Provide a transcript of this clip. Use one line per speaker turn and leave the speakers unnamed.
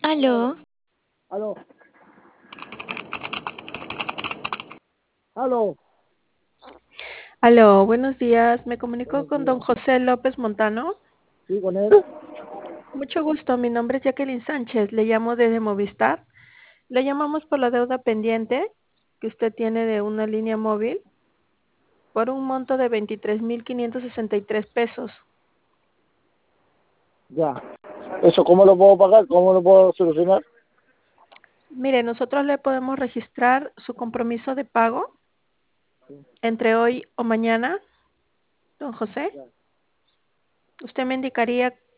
Aló,
Aló, aló,
Aló, buenos días. Me comunico
buenos
con don
días.
José López Montano.
Sí, con él.
Mucho gusto, mi nombre es Jacqueline Sánchez. Le llamo desde Movistar. Le llamamos por la deuda pendiente que usted tiene de una línea móvil por un monto de 23.563 pesos.
Ya. ¿Eso cómo lo puedo pagar? ¿Cómo lo puedo solucionar?
Mire, nosotros le podemos registrar su compromiso de pago entre hoy o mañana, don José.
Ya.
Usted me indicaría